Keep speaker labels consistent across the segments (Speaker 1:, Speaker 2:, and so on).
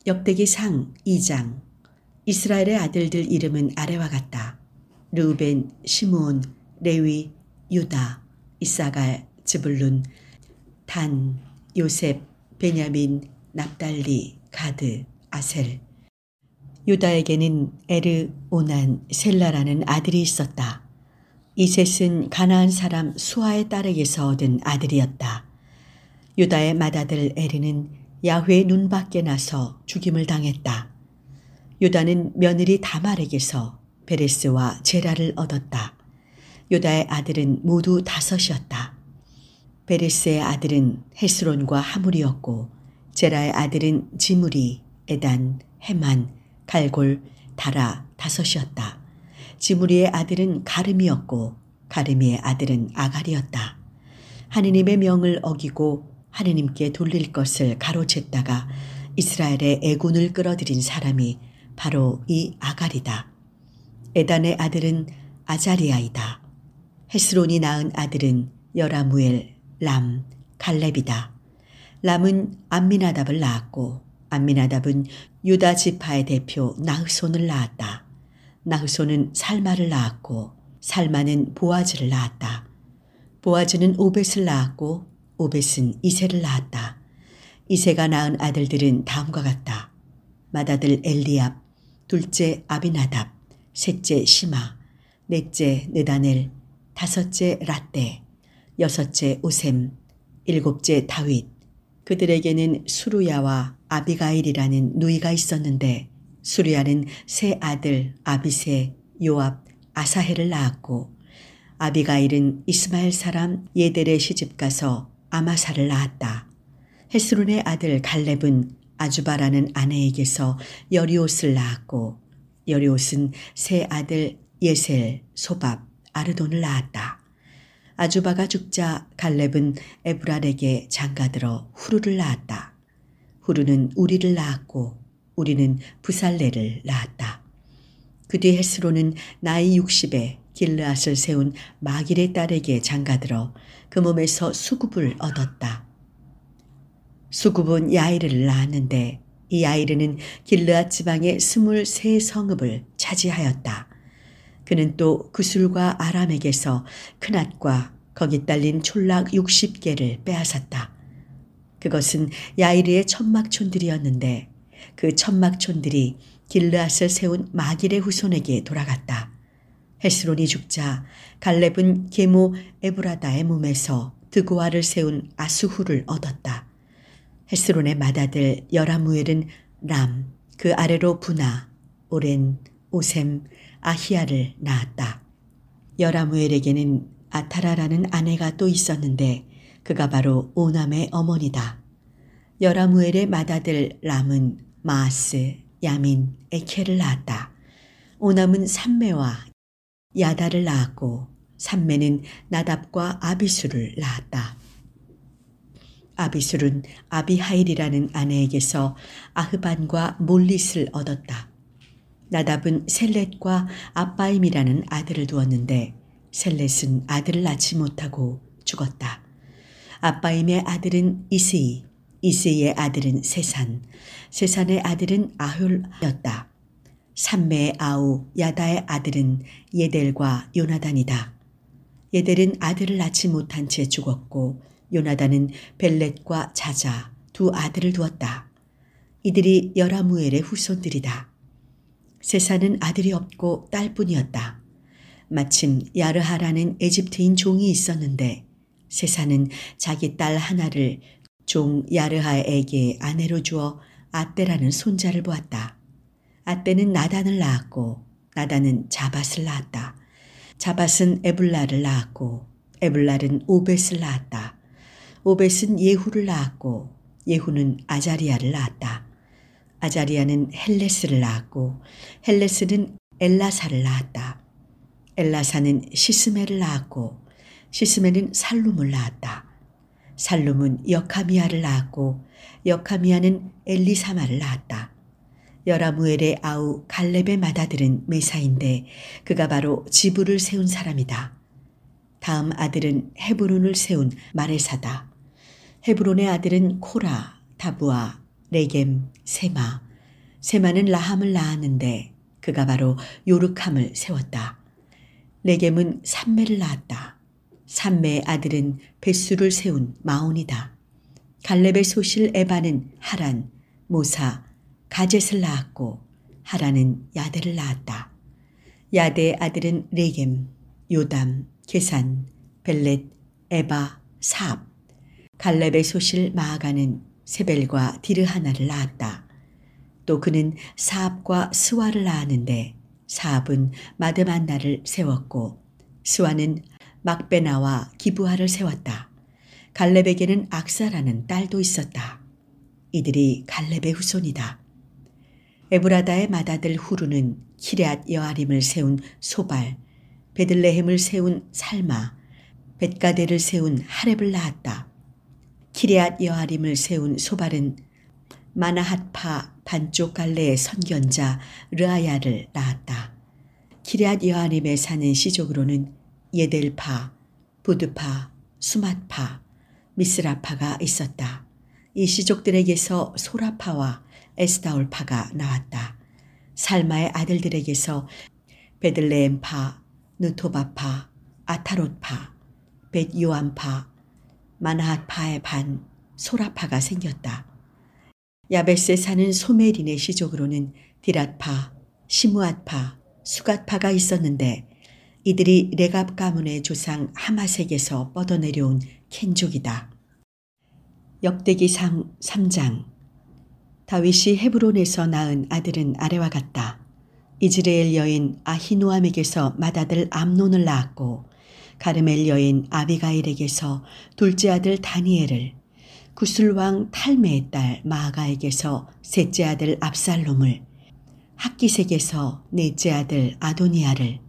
Speaker 1: 역대기상 2장. 이스라엘의 아들들 이름은 아래와 같다. 르우벤, 시므온, 레위, 유다, 이사갈, 즈불룬, 단, 요셉, 베냐민, 납달리, 가드, 아셀. 유다에게는 에르, 오난, 셀라라는 아들이 있었다. 이 셋은 가나안 사람 수아의 딸에게서 얻은 아들이었다. 유다의 맏아들 에르는 야훼의 눈 밖에 나서 죽임을 당했다. 유다는 며느리 다말에게서 베레스와 제라를 얻었다. 유다의 아들은 모두 5이었다. 베레스의 아들은 헤스론과 하물이었고 제라의 아들은 지므리, 에단, 헤만, 갈골, 다라 5이었다. 지므리의 아들은 가름이었고 가름이의 아들은 아갈이었다. 하느님의 명을 어기고 하느님께 돌릴 것을 가로챘다가 이스라엘의 애군을 끌어들인 사람이 바로 이 아갈이다. 에단의 아들은 아자리아이다. 헤스론이 낳은 아들은 여라무엘, 람, 갈렙이다. 람은 암미나답을 낳았고 암미나답은 유다 지파의 대표 나흐손을 낳았다. 나흐손은 살마를 낳았고 살마는 보아즈를 낳았다. 보아즈는 오벳을 낳았고 오벳은 이새를 낳았다. 이새가 낳은 아들들은 다음과 같다. 맏아들 엘리압, 둘째 아비나답, 셋째 시마, 넷째 느다넬, 5째 라떼, 6째 오셈, 7째 다윗. 그들에게는 수루야와 아비가일이라는 누이가 있었는데 수루야는 세 아들 아비세, 요압, 아사헬을 낳았고 아비가일은 이스마엘 사람 예델의 시집가서 아마사를 낳았다. 헤스론의 아들 갈렙은 아주바라는 아내에게서 여리옷을 낳았고 여리옷은 세 아들 예셀, 소밥, 아르돈을 낳았다. 아주바가 죽자 갈렙은 에브랄에게 장가들어 후루를 낳았다. 후루는 우리를 낳았고 우리는 부살레를 낳았다. 그 뒤 헤스론은 나이 60에 길르앗을 세운 마길의 딸에게 장가들어 그 몸에서 수굽을 얻었다. 수굽은 야이르를 낳았는데 이 야이르는 길르앗 지방의 23성읍을 차지하였다. 그는 또 구술과 아람에게서 크낫과 거기 딸린 촌락 60개를 빼앗았다. 그것은 야이르의 천막촌들이었는데 그 천막촌들이 길르앗을 세운 마길의 후손에게 돌아갔다. 헤스론이 죽자 갈렙은 계모 에브라다의 몸에서 드고아를 세운 아수후를 얻었다. 헤스론의 맏아들 여라무엘은 람, 그 아래로 부나, 오렌, 오셈, 아히야를 낳았다. 여라무엘에게는 아타라라는 아내가 또 있었는데 그가 바로 오남의 어머니다. 여라무엘의 맏아들 람은 마아스, 야민, 에케를 낳았다. 오남은 삼매와 야다를 낳았고 삼매는 나답과 아비수를 낳았다. 아비술은 아비하일이라는 아내에게서 아흐반과 몰릿을 얻었다. 나답은 셀렛과 아빠임이라는 아들을 두었는데 셀렛은 아들을 낳지 못하고 죽었다. 아빠임의 아들은 이스이, 이스이의 아들은 세산, 세산의 아들은 아ჰ올이었다. 삼매의 아우 야다의 아들은 예델과 요나단이다. 예델은 아들을 낳지 못한 채 죽었고 요나단은 벨렛과 자자 2 아들을 두었다. 이들이 여라무엘의 후손들이다. 세산은 아들이 없고 딸뿐이었다. 마침 야르하라는 에집트인 종이 있었는데 세산은 자기 딸 하나를 종 야르하에게 아내로 주어 아떼라는 손자를 보았다. 아떼는 나단을 낳았고 나단은 자밧을 낳았다. 자밧은 에블라를 낳았고 에블랄은 오벳을 낳았다. 오벳은 예후를 낳았고 예후는 아자리아를 낳았다. 아자리아는 헬레스를 낳았고 헬레스는 엘라사를 낳았다. 엘라사는 시스메를 낳았고 시스메는 살룸을 낳았다. 살룸은 여카미아를 낳았고 여카미아는 엘리사마를 낳았다. 여라무엘의 아우 갈렙의 맏아들은 메사인데 그가 바로 지부를 세운 사람이다. 다음 아들은 헤브론을 세운 마레사다. 헤브론의 아들은 코라, 다부아, 레겜, 세마, 세마는 라함을 낳았는데 그가 바로 요르함을 세웠다. 레겜은 삼매를 낳았다. 삼매의 아들은 벳수를 세운 마온이다. 갈렙의 소실 에바는 하란, 모사, 가젯을 낳았고 하란은 야데를 낳았다. 야데의 아들은 레겜, 요담, 게산, 벨렛, 에바, 사압. 갈렙의 소실 마아가는 세벨과 디르하나를 낳았다. 또 그는 사압과 스와를 낳았는데 사압은 마드만나를 세웠고 스와는 막베나와 기브하를 세웠다. 갈렙에게는 악사라는 딸도 있었다. 이들이 갈렙의 후손이다. 에브라다의 맏아들 후루는 키럇 여아림을 세운 소발, 베들레헴을 세운 살마, 벳가데를 세운 하렙을 낳았다. 키럇 여아림을 세운 소발은 마나핫파 반쪽 갈래의 선견자 르아야를 낳았다. 키럇 여아림에 사는 시족으로는 예델파, 부드파, 수맛파, 미스라파가 있었다. 이 시족들에게서 소라파와 에스다올파가 나왔다. 살마의 아들들에게서 베들레헴파, 느토바파, 아타롯파, 벳요암파, 마나핫파의 반 소라파가 생겼다. 야베스에 사는 소메린의 시족으로는 디랏파, 시므앗파, 수갓파가 있었는데 이들이 레갑 가문의 조상 하마색에서 뻗어내려온 켄족이다. 역대기상 3장. 다윗이 헤브론에서 낳은 아들은 아래와 같다. 이즈레엘 여인 아히노암에게서 맏아들 암논을 낳았고 가르멜 여인 아비가일에게서 둘째 아들 다니엘을, 구술왕 탈메의 딸 마아가에게서 셋째 아들 압살롬을, 학기색에서 넷째 아들 아도니아를,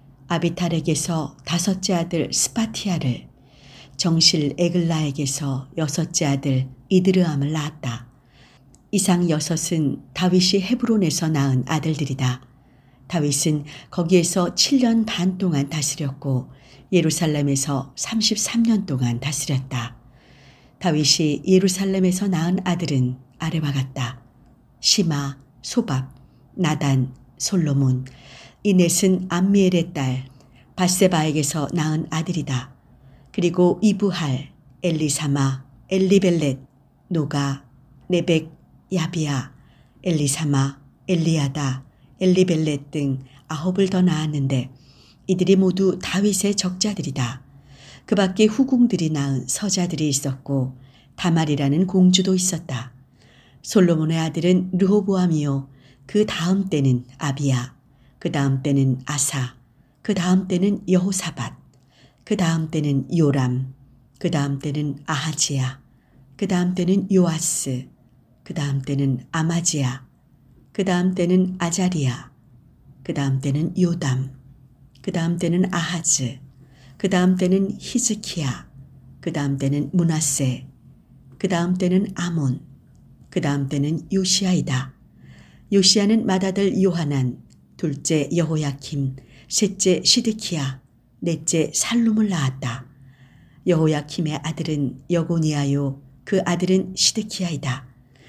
Speaker 1: 아비탈에게서 다섯째 아들 스파티아를, 정실 에글라에게서 여섯째 아들 이드르암을 낳았다. 이상 여섯은 다윗이 헤브론에서 낳은 아들들이다. 다윗은 거기에서 7년 반 동안 다스렸고 예루살렘에서 33년 동안 다스렸다. 다윗이 예루살렘에서 낳은 아들은 아래와 같다. 시마, 소밥, 나단, 솔로몬. 이 넷은 암미엘의 딸 바세바에게서 낳은 아들이다. 그리고 이브할, 엘리사마, 엘리벨렛, 노가, 네벡, 야비야, 엘리사마, 엘리야다, 엘리벨렛 등 9을 더 낳았는데 이들이 모두 다윗의 적자들이다. 그 밖에 후궁들이 낳은 서자들이 있었고 다말이라는 공주도 있었다. 솔로몬의 아들은 르호보암이요, 그 다음 때는 아비야, 그 다음 때는 아사, 그 다음 때는 여호사밧, 그 다음 때는 요람, 그 다음 때는 아하지야, 그 다음 때는 요아스, 그 다음 때는 아마지야, 그 다음 때는 아자리야, 그 다음 때는 요담, 그 다음 때는 아하즈, 그 다음 때는 히즈키야, 그 다음 때는 므낫세, 그 다음 때는 아몬, 그 다음 때는 요시아이다. 요시아는 맏아들 요하난, 둘째 여호야킴, 셋째 시드키야, 넷째 살룸을 낳았다. 여호야킴의 아들은 여고니아요, 그 아들은 시드키야이다.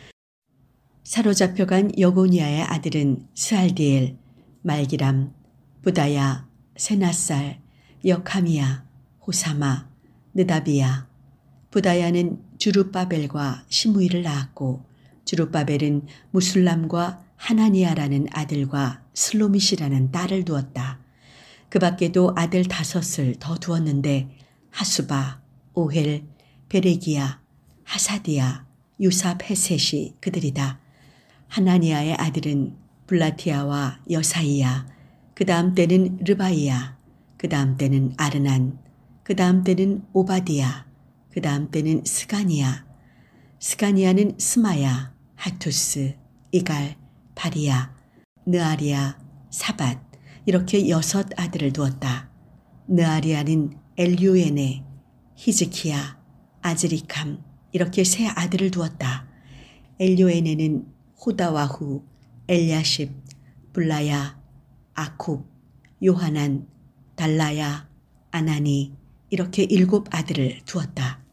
Speaker 1: 사로잡혀간 여고니아의 아들은 스알디엘, 말기람, 부다야, 세나살, 여카미야, 호사마, 느다비야. 부다야는 주룹바벨과 시므이를 낳았고 주룹바벨은 무술람과 하나니아라는 아들과 슬로밋이라는 딸을 두었다. 그 밖에도 아들 5을 더 두었는데 하수바, 오헬, 베레기야, 하사디야, 유사페셋이 그들이다. 하나니아의 아들은 블라티아와 여사이야, 그 다음 때는 르바이야, 그 다음 때는 아르난, 그 다음 때는 오바디야, 그 다음 때는 스가니야. 스가니야는 스마야, 하투스, 이갈, 바리야, 느아리야, 사밧, 이렇게 6 아들을 두었다. 느아리야는 엘유에네, 히즈키야, 아즈리캄, 이렇게 3 아들을 두었다. 엘요에네는 호다와후, 엘야십, 블라야, 아콥, 요하난, 달라야, 아나니, 이렇게 7 아들을 두었다.